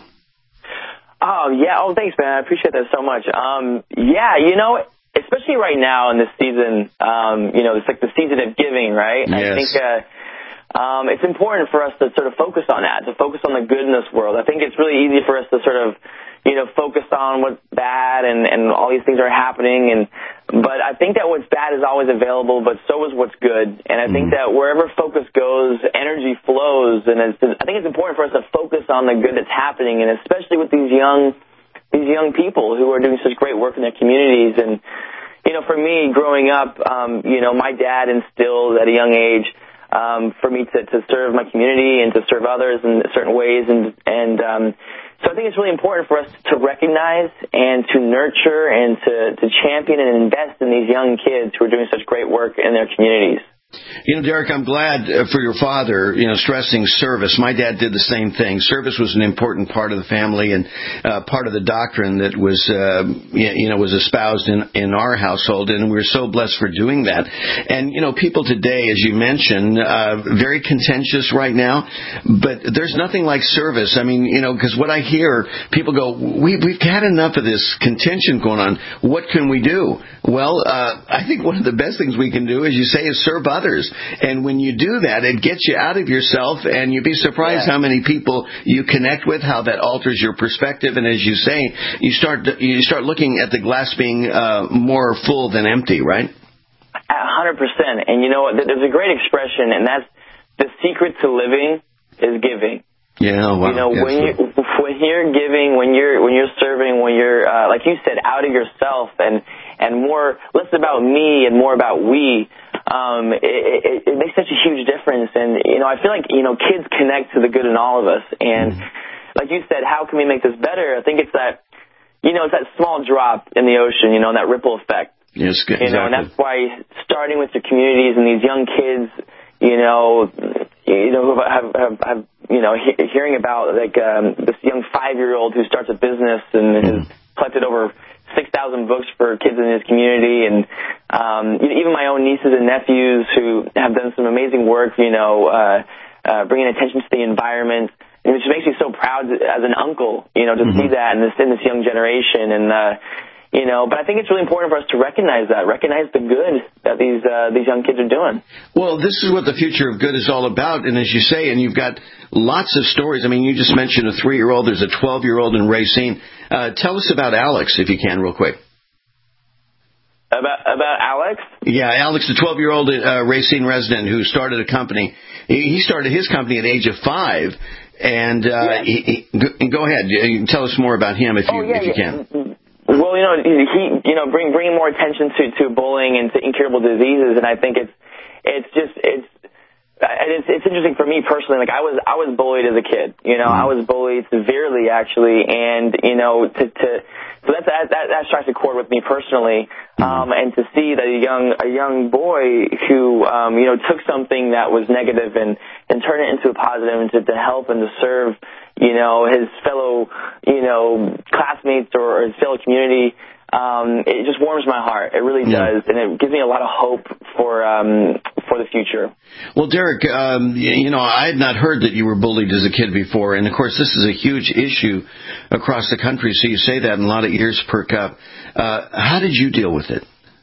Oh yeah. Oh, thanks, man. I appreciate that so much. Um, yeah, you know. Especially right now in this season, um, you know, it's like the season of giving, right?
Yes.
I think uh, um, it's important for us to sort of focus on that, to focus on the good in this world. I think it's really easy for us to sort of, you know, focus on what's bad and, and all these things are happening. And but I think that what's bad is always available, but so is what's good. And I think that wherever focus goes, energy flows. And it's, I think it's important for us to focus on the good that's happening, and especially with these young these young people who are doing such great work in their communities. And, you know, for me, growing up, um, you know, my dad instilled at a young age um, for me to, to serve my community and to serve others in certain ways. And, and um, so I think it's really important for us to recognize and to nurture and to, to champion and invest in these young kids who are doing such great work in their communities.
You know, Derek, I'm glad for your father, you know, stressing service. My dad did the same thing. Service was an important part of the family and uh, part of the doctrine that was, uh, you know, was espoused in, in our household, and we're so blessed for doing that. And, you know, people today, as you mentioned, uh, very contentious right now, but there's nothing like service. I mean, you know, because what I hear, people go, we, we've had enough of this contention going on. What can we do? Well, uh, I think one of the best things we can do, as you say, is serve others. And when you do that, it gets you out of yourself, and you'd be surprised yeah. how many people you connect with, how that alters your perspective. And as you say, you start you start looking at the glass being uh, more full than empty, right?
A hundred percent. And you know what? There's a great expression, and that's the secret to living is giving.
Yeah, wow.
You know,
yes,
when you when you're giving, when you're when you're serving, when you're uh, like you said, out of yourself, and and more less about me and more about we. Um, it, it, it makes such a huge difference. And, you know, I feel like, you know, kids connect to the good in all of us. And mm-hmm. like you said, how can we make this better? I think it's that, you know, it's that small drop in the ocean, you know, and that ripple effect.
Yes, exactly.
You know, and that's why starting with your communities and these young kids, you know, you know, who have, have, have you know, he, hearing about, like, um, this young five-year-old who starts a business and mm-hmm. has collected over six thousand books for kids in his community, and um, even my own nieces and nephews who have done some amazing work, you know, uh, uh, bringing attention to the environment, and which makes me so proud as an uncle, you know, to mm-hmm. see that in this in this young generation. And uh, you know, but I think it's really important for us to recognize that, recognize the good that these uh, these young kids are doing.
Well, this is what the future of good is all about, and as you say, and you've got lots of stories. I mean, you just mentioned a three-year-old. There's a twelve-year-old in Racine. Uh, tell us about Alex, if you can, real quick.
About about Alex?
Yeah, Alex, the twelve-year-old uh, Racine resident who started a company. He, he started his company at the age of five, and uh, yeah. he, he, go ahead. Tell us more about him, if you
oh, yeah,
if you
yeah.
can.
Well, you know, he, you know, bring bringing more attention to, to bullying and to incurable diseases, and I think it's it's just it's. It's, it's interesting for me personally. Like I was, I was bullied as a kid. You know, I was bullied severely, actually, and you know, to, to so that that that, that strikes a chord with me personally. Um, and to see that a young a young boy who um, you know took something that was negative and and turned it into a positive, and to, to help and to serve, you know, his fellow you know classmates or his fellow community. Um, it just warms my heart. It really does, yeah. and it gives me a lot of hope for um, for the future.
Well, Derek, um, you know, I had not heard that you were bullied as a kid before, and of course, this is a huge issue across the country. So you say that, and a lot of ears perk up. Uh, how did you deal with it?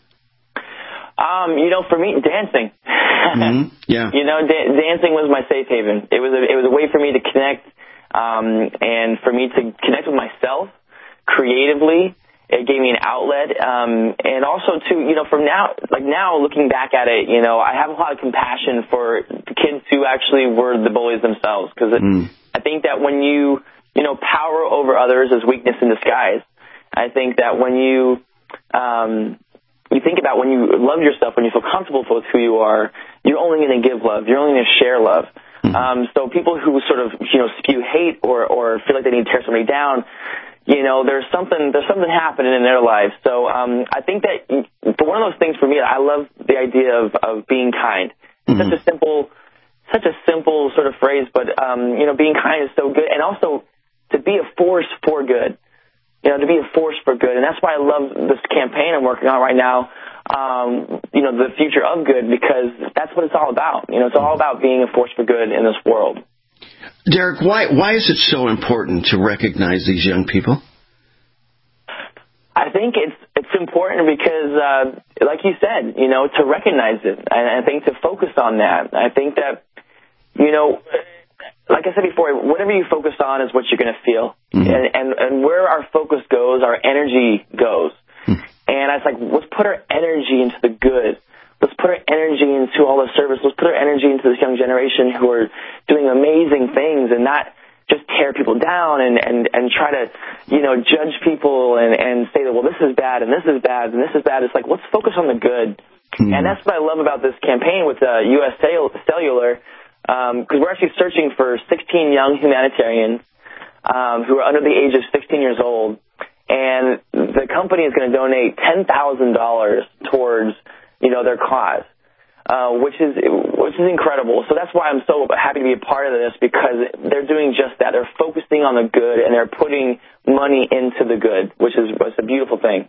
Um, you know, for me, dancing.
Mm-hmm. Yeah.
You know, da- dancing was my safe haven. It was a, it was a way for me to connect, um, and for me to connect with myself creatively. It gave me an outlet, um, and also too, you know, from now, like now looking back at it, you know, I have a lot of compassion for the kids who actually were the bullies themselves, because mm. I think that when you, you know, power over others is weakness in disguise. I think that when you, um, you think about when you love yourself, when you feel comfortable with who you are, you're only going to give love. You're only going to share love. Mm. Um, so people who sort of, you know, spew hate or, or feel like they need to tear somebody down, you know, there's something there's something happening in their lives. So um, I think that for one of those things for me, I love the idea of, of being kind. Mm-hmm. Such a simple, such a simple sort of phrase, but um, you know, being kind is so good, and also to be a force for good. You know, to be a force for good, and that's why I love this campaign I'm working on right now. Um, you know, the future of good, because that's what it's all about. You know, it's all about being a force for good in this world.
Derek, why why is it so important to recognize these young people?
I think it's it's important because, uh, like you said, you know, to recognize it, and I think to focus on that. I think that, you know, like I said before, whatever you focus on is what you're going to feel, mm-hmm. and, and and where our focus goes, our energy goes. Mm-hmm. And I was like, let's put our energy into the good. Let's put our energy into all the service. Let's put our energy into this young generation who are doing amazing things, and not just tear people down and, and, and try to, you know, judge people and, and say that, well, this is bad and this is bad and this is bad. It's like, let's focus on the good. Mm-hmm. And that's what I love about this campaign with uh, U S Cellular, because um, we're actually searching for sixteen young humanitarians um, who are under the age of sixteen years old. And the company is going to donate ten thousand dollars towards, you know, their cause. Uh, which is which is incredible. So that's why I'm so happy to be a part of this, because they're doing just that. They're focusing on the good, and they're putting money into the good, which is it's a beautiful thing.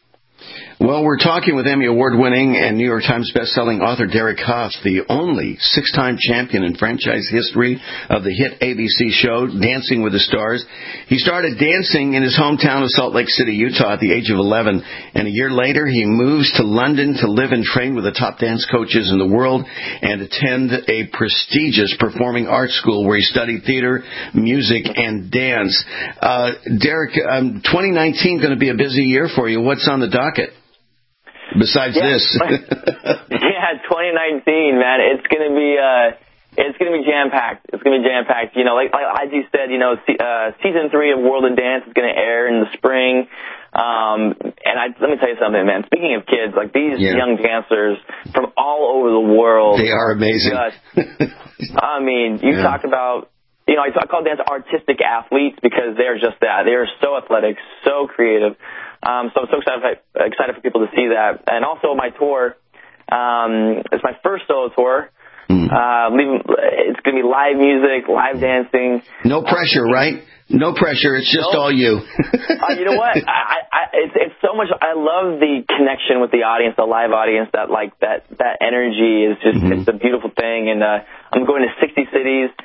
Well, we're talking with Emmy Award-winning and New York Times best-selling author Derek Hough, the only six-time champion in franchise history of the hit A B C show Dancing with the Stars. He started dancing in his hometown of Salt Lake City, Utah at the age of eleven, and a year later he moves to London to live and train with the top dance coaches in the world and attend a prestigious performing arts school where he studied theater, music, and dance. Uh, Derek, um, twenty nineteen going to be a busy year for you. What's on the docket? Besides
yeah.
this.
yeah, twenty nineteen, man. It's going to be, uh, it's going to be jam-packed. It's going to be jam-packed. You know, like, like as you said, you know, uh, season three of World of Dance is going to air in the spring. Um, and I, let me tell you something, man. Speaking of kids, like these yeah. young dancers from all over the world.
They are amazing.
Just, I mean, you yeah. talk about, you know, I, I call dance artistic athletes because they're just that. They are so athletic, so creative. Um, so I'm so excited, excited for people to see that. And also my tour, um, it's my first solo tour. Mm. Uh, it's going to be live music, live dancing.
No pressure, right? No pressure. It's just
no.
all you.
uh, you know what? I, I, it's, it's so much. I love the connection with the audience, the live audience. That like that that energy is just mm-hmm. it's a beautiful thing. And uh, I'm going to sixty cities.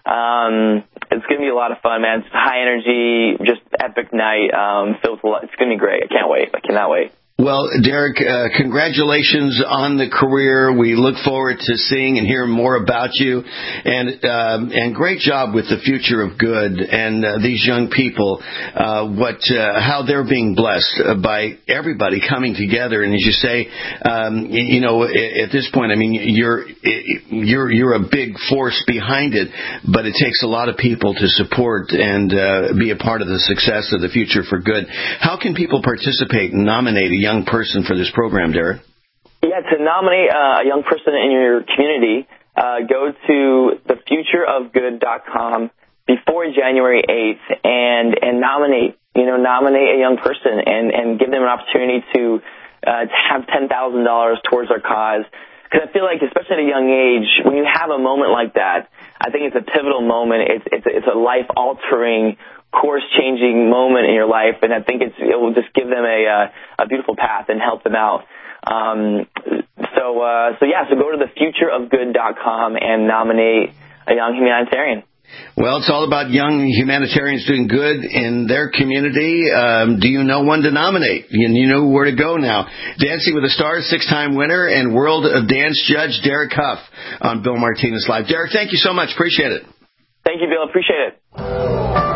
Um, it's going to be a lot of fun, man. It's high energy, just epic night. Um, filled with a lot. It's going to be great. I can't wait. I cannot wait.
Well, Derek, uh, congratulations on the career. We look forward to seeing and hearing more about you. And um, and great job with the future of good and uh, these young people, uh, what uh, how they're being blessed by everybody coming together. And as you say, um, you know, at this point, I mean, you're you're you're a big force behind it, but it takes a lot of people to support and uh, be a part of the success of the future for good. How can people participate and nominate a young person for this program, Derek?
Yeah, to nominate uh, a young person in your community, uh, go to the future of good dot com before January eighth and and nominate, you know, nominate a young person and, and give them an opportunity to, uh, to have ten thousand dollars towards their cause. Because I feel like, especially at a young age, when you have a moment like that, I think it's a pivotal moment. It's it's, it's a life-altering, course-changing moment in your life, and I think it's, it will just give them a uh, a beautiful path and help them out. Um, so uh, so yeah, so go to the future of good dot com and nominate a young humanitarian.
Well, it's all about young humanitarians doing good in their community. Um, do you know one to nominate? You, you know where to go now. Dancing with the Stars, six-time winner, and World of Dance judge Derek Hough on Bill Martinez Live. Derek, thank you so much. Appreciate it.
Thank you, Bill. Appreciate it.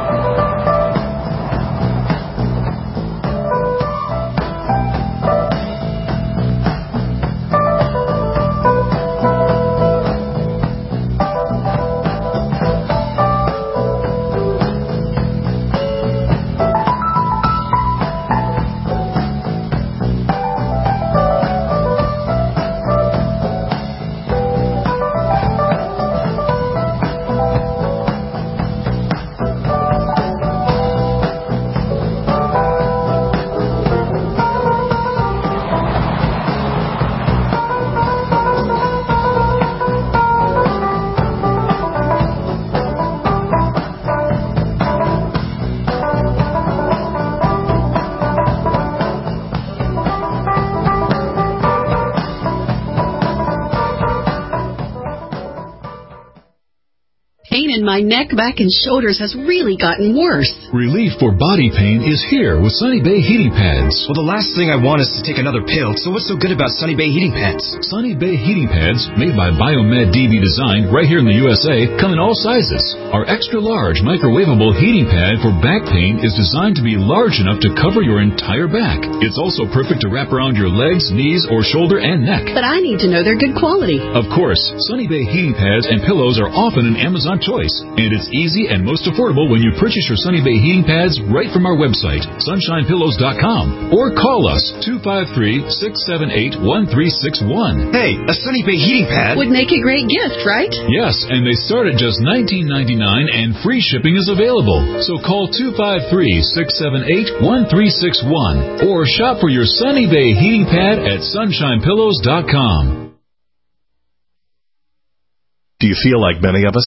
My neck, back, and shoulders has really gotten worse.
Relief for body pain is here with Sunny Bay Heating Pads.
Well, the last thing I want is to take another pill, so what's so good about Sunny Bay Heating Pads?
Sunny Bay Heating Pads, made by Biomed D B Design right here in the U S A, come in all sizes. Our extra-large microwavable heating pad for back pain is designed to be large enough to cover your entire back. It's also perfect to wrap around your legs, knees, or shoulder and neck.
But I need to know they're good quality.
Of course, Sunny Bay Heating Pads and pillows are often in Amazon choice. And it's easy and most affordable when you purchase your Sunny Bay heating pads right from our website, sunshine pillows dot com, or call us two five three, six seven eight, one three six one.
Hey, a Sunny Bay heating pad
would make a great gift, right?
Yes, and they start at just nineteen ninety-nine and free shipping is available. So call two five three, six seven eight, one three six one or shop for your Sunny Bay heating pad at sunshine pillows dot com.
Do you feel like many of us?